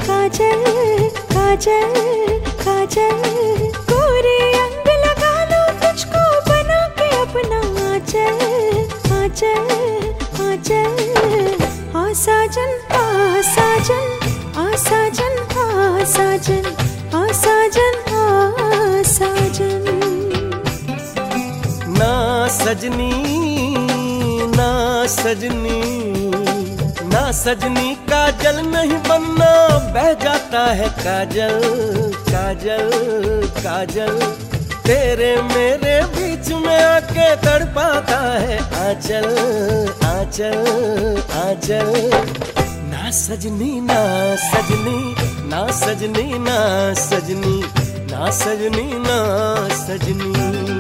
काजल काजल काजल, गोरे अंग लगा लो तुझको बना के अपना आंचल आंचल आंचल। आ साजन आ साजन आ साजन आ साजन आ साजन आ साजन। ना सजनी ना सजनी ना सजनी, काजल नहीं बनना बह जाता है काजल काजल काजल। तेरे मेरे बीच में आके तड़पाता है आंचल आंचल आंचल। ना सजनी ना सजनी ना सजनी ना सजनी ना सजनी ना सजनी।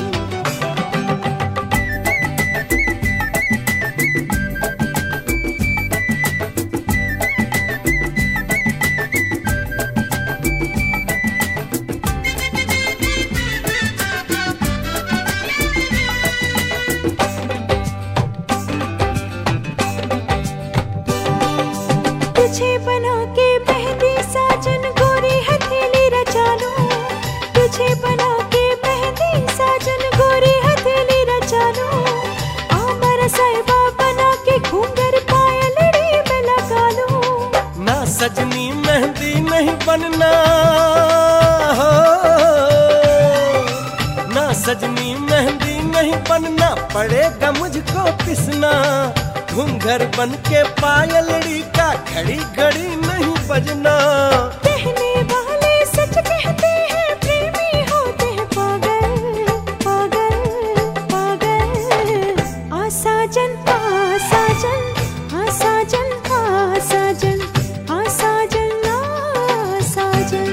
तुझे बना के मेहंदी साजन गोरी हथेली रचा लूं, तुझे बना के मेहंदी साजन गोरी हथेली रचा लूं। आमर साहिबा बना के घूंघर पायलड़ी में लगा लूं। ना सजनी मेहंदी नहीं बनना हो, ना सजनी मेहंदी नहीं बनना, पड़ेगा मुझको पिसना। घूंघर बन के पायलड़ी का घड़ी घड़ी नहीं बजना। कहने वाले सच कहते हैं, प्रेमी होते हैं पागल पागल पागल। आ साजन आ साजन आ साजन आ साजन आ साजन आ साजन।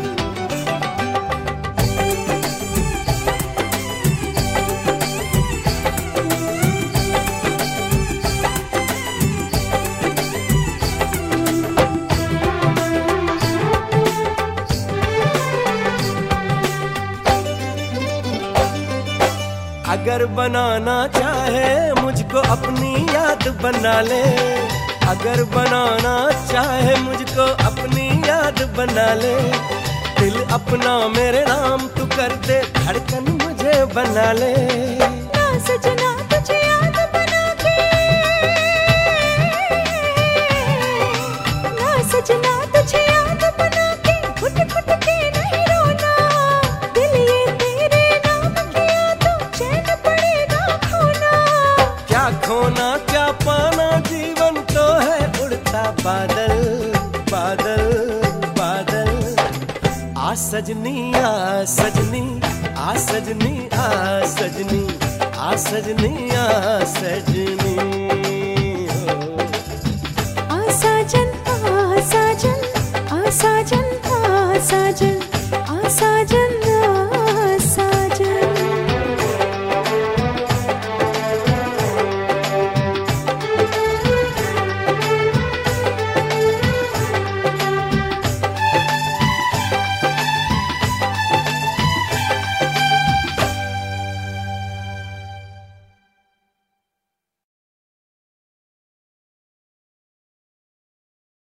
अगर बनाना चाहे मुझको अपनी याद बना ले, अगर बनाना चाहे मुझको अपनी याद बना ले। दिल अपना मेरे नाम तू कर दे, धड़कन मुझे बना ले। ना सजना तुझे याद बना के, ना सजना तुझे याद बना के, घुट घुट के नहीं रोना। दिल ये तेरे नाम किया तो चैन पड़ेगा खोना। क्या खोना क्या पाना, जीवन तो है उड़ता बादल बादल बादल। आ सजनी आ सजनी आ सजनी आ सजनी आ सजनी आ सजनी।